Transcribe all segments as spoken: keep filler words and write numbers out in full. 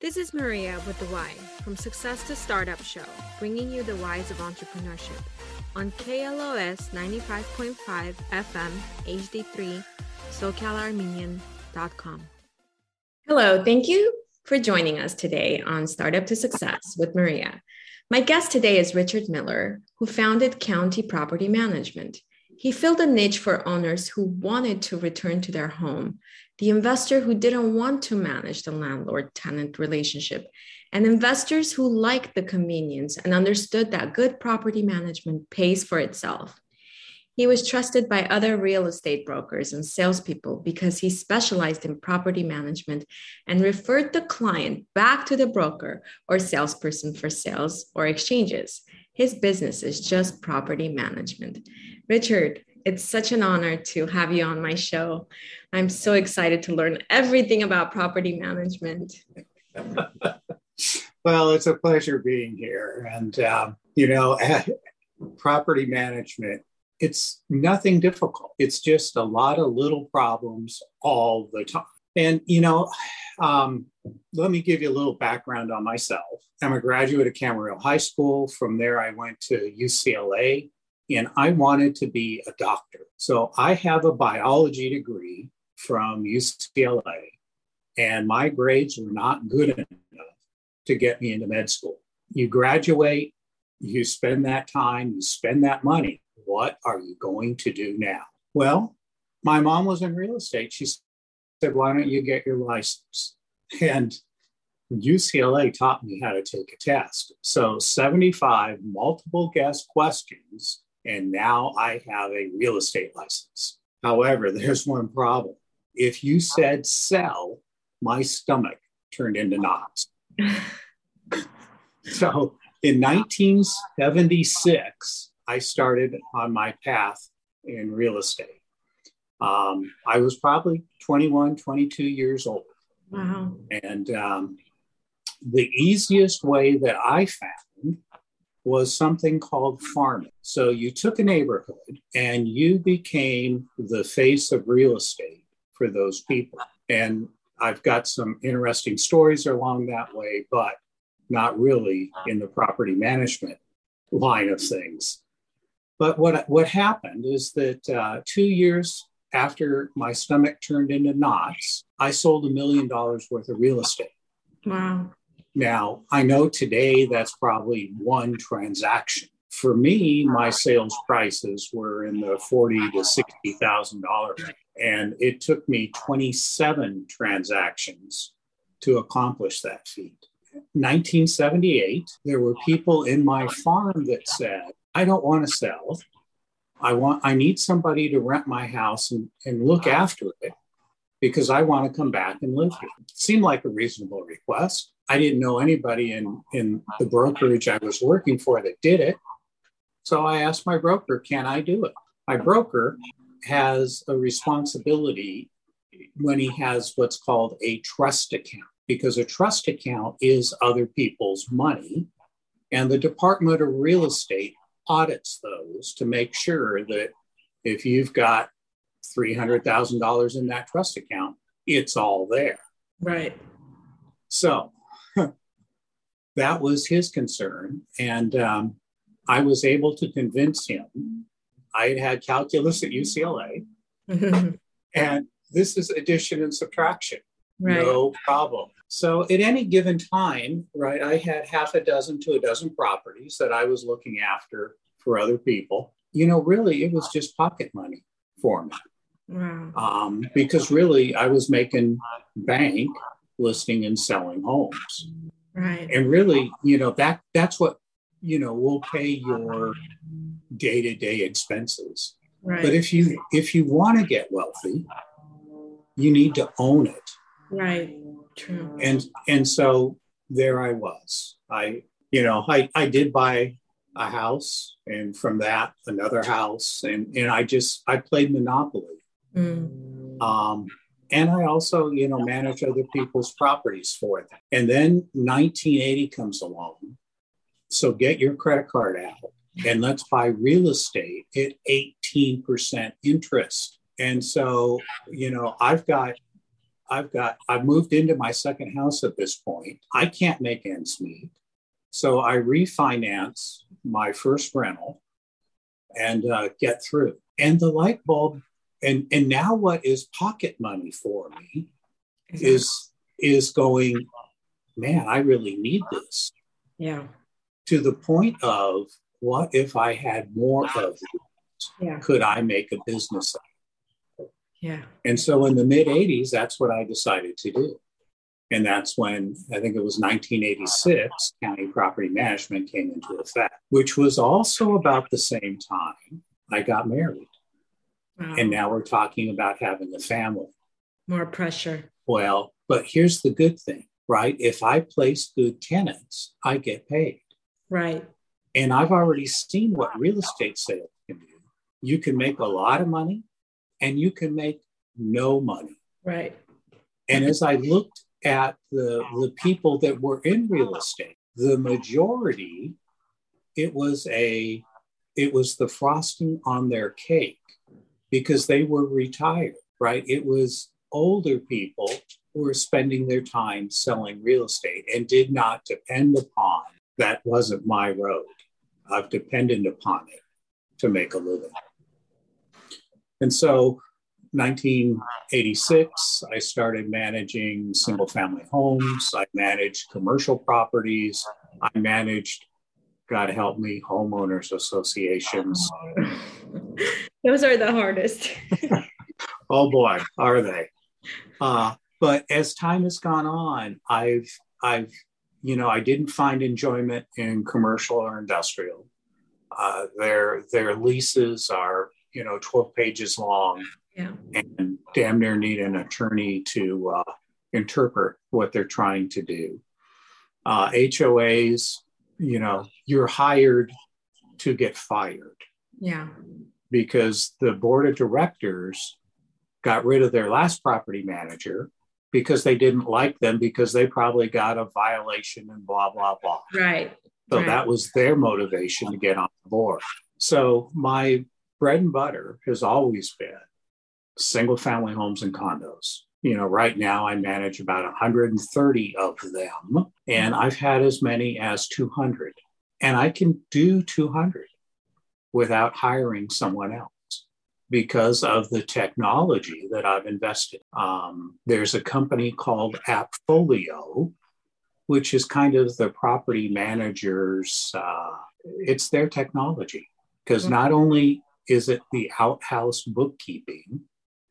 This is Maria with The Why, from Success to Startup Show, bringing you the whys of entrepreneurship on K L O S ninety-five point five F M H D three, socal armenian dot com. Hello, thank you for joining us today on Startup to Success with Maria. My guest today is Richard Miller, who founded County Property Management. He filled a niche for owners who wanted to return to their home, the investor who didn't want to manage the landlord-tenant relationship, and investors who liked the convenience and understood that good property management pays for itself. He was trusted by other real estate brokers and salespeople because he specialized in property management and referred the client back to the broker or salesperson for sales or exchanges. His business is just property management. Richard, it's such an honor to have you on my show. I'm so excited to learn everything about property management. Well, it's a pleasure being here. And, um, you know, property management, it's nothing difficult. It's just a lot of little problems all the time. And, you know, um, let me give you a little background on myself. I'm a graduate of Camarillo High School. From there, I went to U C L A, and I wanted to be a doctor. So I have a biology degree from U C L A, and my grades were not good enough to get me into med school. You graduate, you spend that time, you spend that money. What are you going to do now? Well, my mom was in real estate. She said, why don't you get your license? And U C L A taught me how to take a test. So seventy-five multiple guess questions, and now I have a real estate license. However, there's one problem. If you said sell, my stomach turned into knots. So in nineteen seventy-six, I started on my path in real estate. Um, I was probably twenty-one, twenty-two years old. Wow. And um, the easiest way that I found was something called farming. So you took a neighborhood and you became the face of real estate for those people. And I've got some interesting stories along that way, but not really in the property management line of things. But what, what happened is that uh, two years after my stomach turned into knots, I sold a million dollars worth of real estate. Wow. Now, I know today that's probably one transaction. For me, my sales prices were in the forty thousand to sixty thousand dollars range. And it took me twenty-seven transactions to accomplish that feat. nineteen seventy-eight, there were people in my farm that said, I don't want to sell. I want, I need somebody to rent my house and, and look after it because I want to come back and live here. It seemed like a reasonable request. I didn't know anybody in, in the brokerage I was working for that did it. So I asked my broker, can I do it? My broker has a responsibility when he has what's called a trust account, because a trust account is other people's money. And the Department of Real Estate audits those to make sure that if you've got three hundred thousand dollars in that trust account, it's all there. Right. So that was his concern. And um, I was able to convince him. I had had calculus at U C L A. And this is addition and subtraction. Right. No problem. So at any given time, right, I had half a dozen to a dozen properties that I was looking after for other people. You know, really, it was just pocket money for me. Wow. Um, because really, I was making bank listing and selling homes. Right. And really, you know, that that's what, you know, will pay your day-to-day expenses. Right. But if you if you want to get wealthy, you need to own it. Right. True. And and so there I was. I, you know, I, I did buy a house, and from that another house, and and I just I played Monopoly. Mm. Um, and I also, you know, manage other people's properties for them. And then nineteen eighty comes along. So get your credit card out and let's buy real estate at eighteen percent interest. And so, you know, I've got I've got, I've moved into my second house at this point. I can't make ends meet. So I refinance my first rental and uh, get through. And the light bulb, and, and now what is pocket money for me exactly. is, is going, man, I really need this. Yeah. To the point of, what if I had more of it? Yeah. Could I make a business of it? Yeah. And so in the mid eighties, that's what I decided to do. And that's when, I think it was nineteen eighty-six, county property management came into effect, which was also about the same time I got married. Wow. And now we're talking about having a family. More pressure. Well, but here's the good thing, right? If I place good tenants, I get paid. Right. And I've already seen what real estate sales can do. You can make a lot of money and you can make no money. Right. And as I looked at the, the people that were in real estate, the majority, it was a, it was the frosting on their cake because they were retired, right? It was older people who were spending their time selling real estate and did not depend upon, that wasn't my road. I've depended upon it to make a living. And so nineteen eighty-six, I started managing single family homes. I managed commercial properties. I managed, God help me, homeowners associations. Those are the hardest. Oh boy, are they. Uh, but as time has gone on, I've, I've, you know, I didn't find enjoyment in commercial or industrial. Uh, their, their leases are, you know, twelve pages long. Yeah. And damn near need an attorney to uh, interpret what they're trying to do. Uh, H O As, you know, you're hired to get fired. Yeah. Because the board of directors got rid of their last property manager because they didn't like them because they probably got a violation and blah, blah, blah. Right. So right. that was their motivation to get on board. So my bread and butter has always been single family homes and condos. You know, right now I manage about one hundred thirty of them, and I've had as many as two hundred. And I can do two hundred without hiring someone else because of the technology that I've invested. Um, there's a company called AppFolio, which is kind of the property manager's, uh, it's their technology. Because not only is it the outhouse bookkeeping,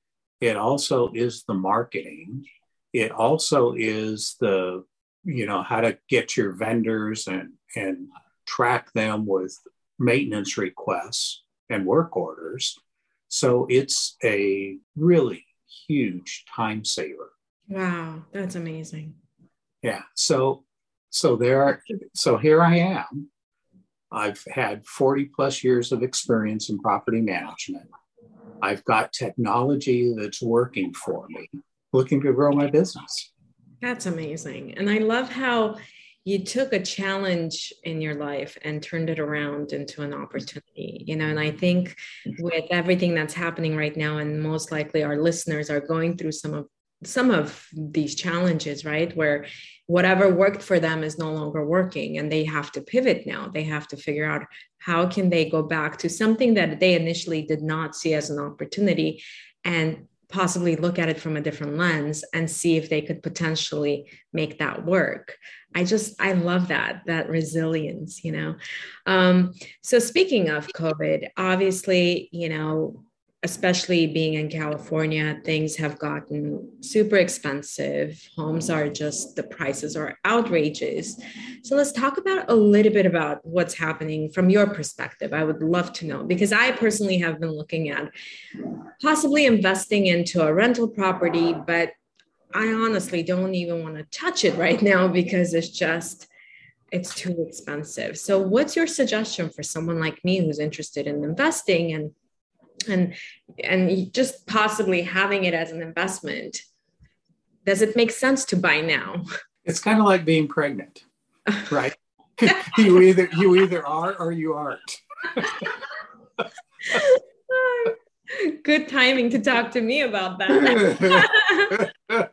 it also is the marketing. It also is the, you know, how to get your vendors and, and track them with maintenance requests and work orders. So it's a really huge time saver. Wow, that's amazing. Yeah. So, so there are, so here I am. I've had forty plus years of experience in property management. I've got technology that's working for me, looking to grow my business. That's amazing. And I love how you took a challenge in your life and turned it around into an opportunity, you know, and I think with everything that's happening right now, and most likely our listeners are going through some of some of these challenges, right? Where whatever worked for them is no longer working and they have to pivot now. They have to figure out how can they go back to something that they initially did not see as an opportunity and possibly look at it from a different lens and see if they could potentially make that work. I just, I love that, that resilience, you know? Um, so speaking of COVID, obviously, you know, especially being in California, things have gotten super expensive. Homes are just, the prices are outrageous. So let's talk about a little bit about what's happening from your perspective. I would love to know, because I personally have been looking at possibly investing into a rental property, but I honestly don't even want to touch it right now because it's just, it's too expensive. So what's your suggestion for someone like me who's interested in investing and and and just possibly having it as an investment? Does it make sense to buy now? It's kind of like being pregnant, right? you either you either are or you aren't. Good timing to talk to me about that.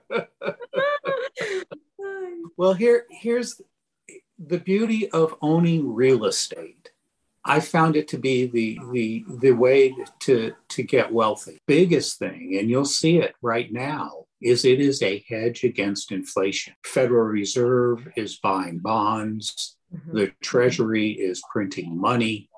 Well, here, here's the beauty of owning real estate. I found it to be the the the way to to get wealthy. Biggest thing, and you'll see it right now, is it is a hedge against inflation. Federal Reserve is buying bonds. Mm-hmm. The Treasury is printing money.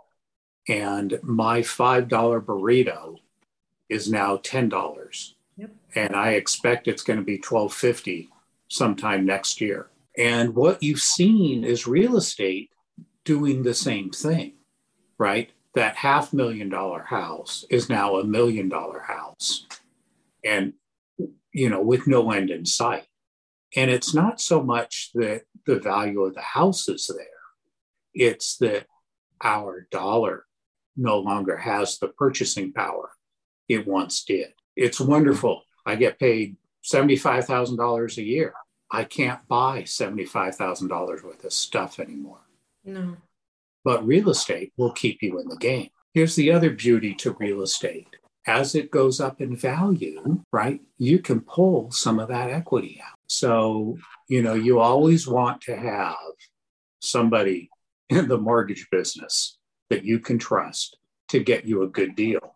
And my five dollar burrito is now ten dollars. Yep. And I expect it's going to be twelve fifty sometime next year. And what you've seen is real estate doing the same thing, right? That half million dollar house is now a million dollar house. And, you know, with no end in sight. And it's not so much that the value of the house is there. It's that our dollar no longer has the purchasing power it once did. It's wonderful. I get paid seventy-five thousand dollars a year. I can't buy seventy-five thousand dollars worth of stuff anymore. No. But real estate will keep you in the game. Here's the other beauty to real estate. As it goes up in value, right, you can pull some of that equity out. So, you know, you always want to have somebody in the mortgage business that you can trust to get you a good deal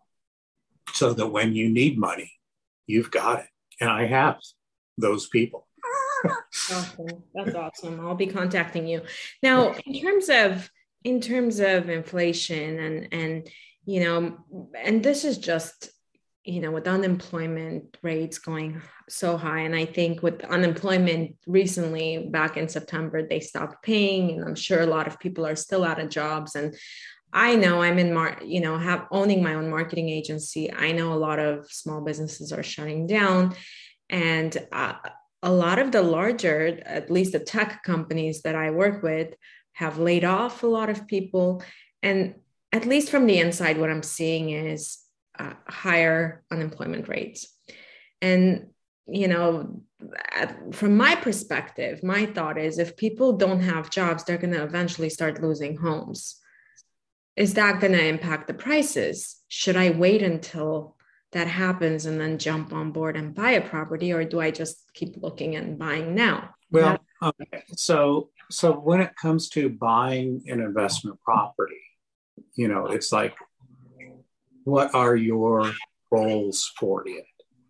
so that when you need money, you've got it. And I have those people. Awesome. That's awesome. I'll be contacting you. Now, in terms of in terms of inflation and and you know, and this is just, you know, with unemployment rates going so high. And I think with unemployment recently, back in September, they stopped paying. And I'm sure a lot of people are still out of jobs. And I know I'm in, mar- you know, have owning my own marketing agency. I know a lot of small businesses are shutting down. And uh, a lot of the larger, at least the tech companies that I work with, have laid off a lot of people. And at least from the inside, what I'm seeing is uh, higher unemployment rates. And, you know, at, from my perspective, my thought is if people don't have jobs, they're going to eventually start losing homes. Is that going to impact the prices? Should I wait until that happens and then jump on board and buy a property, or do I just keep looking and buying now? Well, okay. so so when it comes to buying an investment property, you know, it's like, what are your goals for it?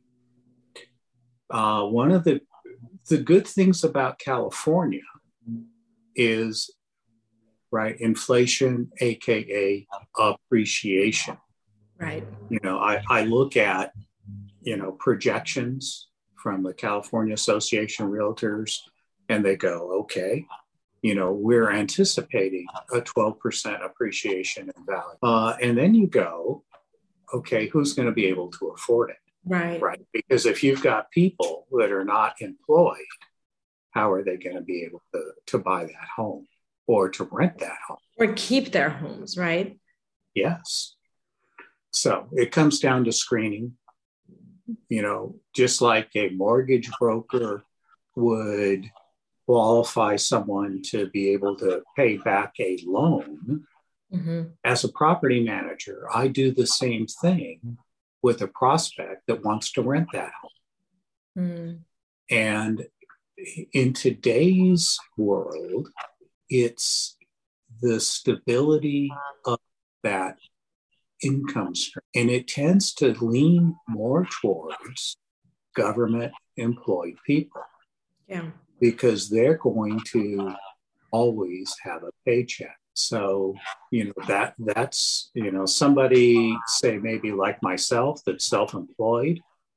Uh, one of the the good things about California is, right, inflation, A K A appreciation. Right. You know, I, I look at, you know, projections from the California Association of Realtors, and they go, okay, you know, we're anticipating a twelve percent appreciation in value. Uh, and then you go, okay, who's going to be able to afford it? Right. Right. Because if you've got people that are not employed, how are they going to be able to, to buy that home or to rent that home? Or keep their homes, right? Yes. So it comes down to screening. You know, just like a mortgage broker would qualify someone to be able to pay back a loan, mm-hmm. as a property manager, I do the same thing with a prospect that wants to rent that home. Mm. And in today's world, it's the stability of that income stream. And it tends to lean more towards government employed people. Yeah. Because they're going to always have a paycheck. So, you know, that that's, you know, somebody say maybe like myself that's self-employed.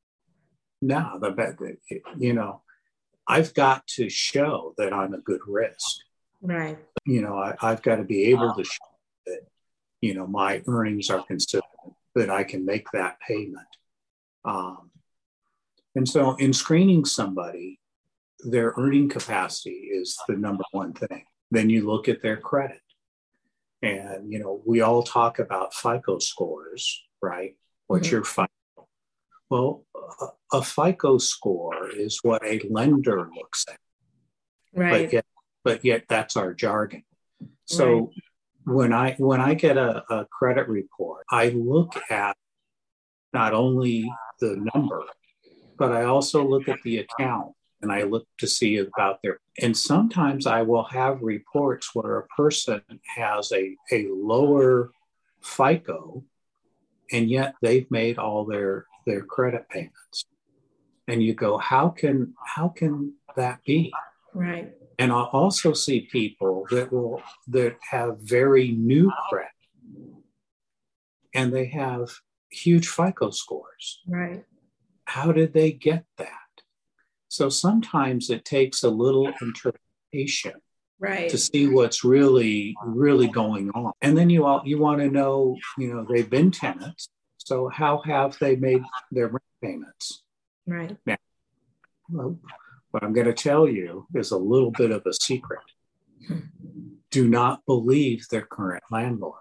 No, the, you know, I've got to show that I'm a good risk. Right. You know, I, I've got to be able to show that, you know, my earnings are consistent, that I can make that payment. Um, and so in screening somebody, their earning capacity is the number one thing. Then you look at their credit. And, you know, we all talk about FICO scores, right? What's mm-hmm. your FICO? Well, a, a FICO score is what a lender looks at. Right. But yet, but yet that's our jargon. So right. when I when I get a, a credit report, I look at not only the number, but I also look at the account and I look to see about their, and sometimes I will have reports where a person has a, a lower FICO and yet they've made all their, their credit payments. And you go, how can, how can that be? Right. And I'll also see people that will, that have very new credit and they have huge FICO scores. Right. How did they get that? So sometimes it takes a little interpretation, right, to see what's really, really going on. And then you all, you want to know, you know, they've been tenants. So how have they made their rent payments? Right. Now, well, what I'm going to tell you is a little bit of a secret. Hmm. Do not believe their current landlord.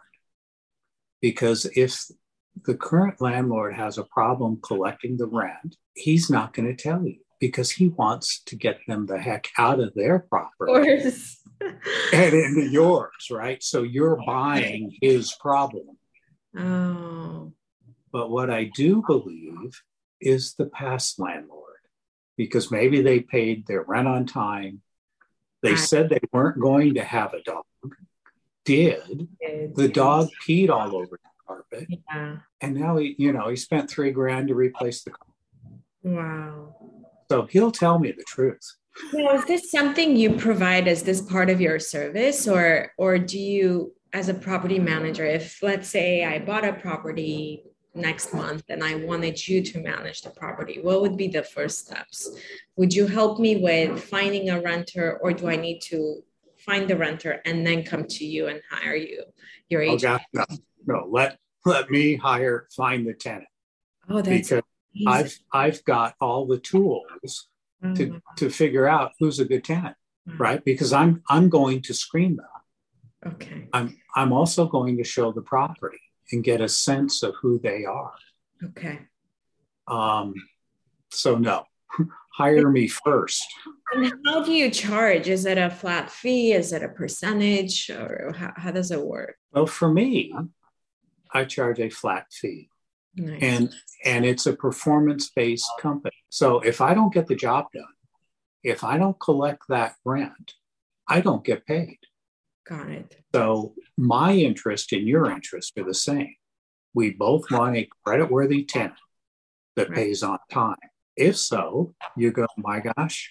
Because if the current landlord has a problem collecting the rent, he's not going to tell you because he wants to get them the heck out of their property. Of course. And into yours, right? So you're buying his problem. Oh. But what I do believe is the past landlord, because maybe they paid their rent on time. They I, said they weren't going to have a dog. Did. did the dog peed all over the carpet. Yeah. And now he, you know, he spent three grand to replace the carpet. Wow. So he'll tell me the truth. Now, is this something you provide as this part of your service, or or do you, as a property manager, if let's say I bought a property next month and I wanted you to manage the property, what would be the first steps? Would you help me with finding a renter, or do I need to find the renter and then come to you and hire you, your agent? Oh, God, no, no, let let me hire, find the tenant. Oh, that's because amazing. I've I've got all the tools to, oh. to figure out who's a good tenant, oh. right? Because I'm I'm going to screen them. Okay. I'm I'm also going to show the property and get a sense of who they are. Okay. Um. So no, hire me first. And how do you charge? Is it a flat fee? Is it a percentage? Or how, how does it work? Well, for me, I charge a flat fee. Nice. And and it's a performance-based company. So if I don't get the job done, if I don't collect that rent, I don't get paid. Got it. So my interest and your interest are the same. We both want a creditworthy tenant that right. pays on time. If so, you go, my gosh,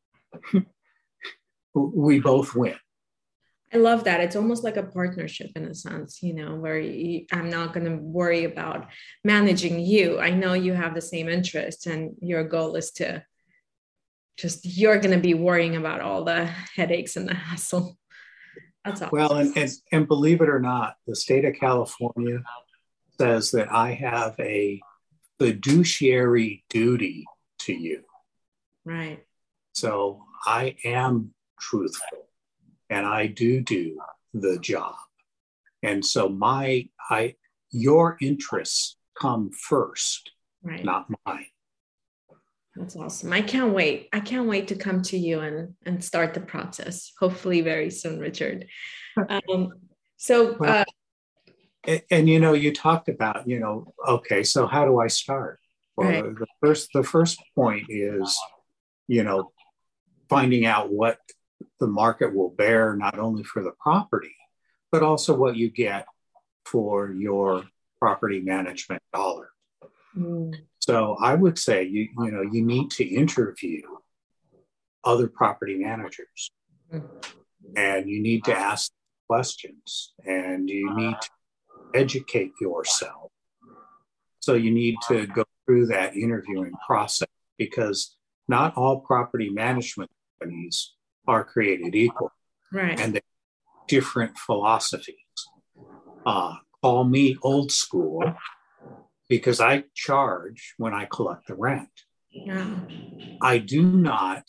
we both win. I love that. It's almost like a partnership in a sense, you know, where you, I'm not going to worry about managing you. I know you have the same interest and your goal is to just, you're going to be worrying about all the headaches and the hassle. That's all. Well, and, and, and believe it or not, the state of California says that I have a fiduciary duty to you. Right. So I am truthful. And I do do the job. And so my, I, your interests come first, right. not mine. That's awesome. I can't wait. I can't wait to come to you and, and start the process. Hopefully very soon, Richard. Um, so, well, uh, and, and, you know, you talked about, you know, okay, so how do I start? Well, right. the first, the first point is, you know, finding out what the market will bear, not only for the property, but also what you get for your property management dollar. Mm. So I would say, you, you know, you need to interview other property managers mm. and you need to ask questions and you need to educate yourself. So you need to go through that interviewing process because not all property management companies are created equal. Right. And they have different philosophies. Uh, call me old school because I charge when I collect the rent. Yeah. I do not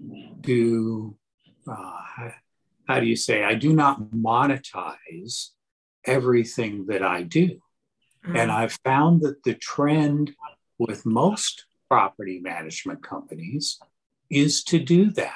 do, uh, how do you say, I do not monetize everything that I do. Mm. And I've found that the trend with most property management companies is to do that.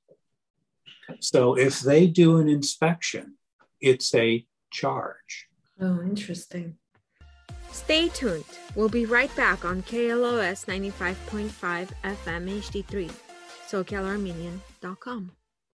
So if they do an inspection, it's a charge. Oh, interesting. Stay tuned. We'll be right back on K L O S ninety-five point five F M H D three, SoCal Armenian dot com.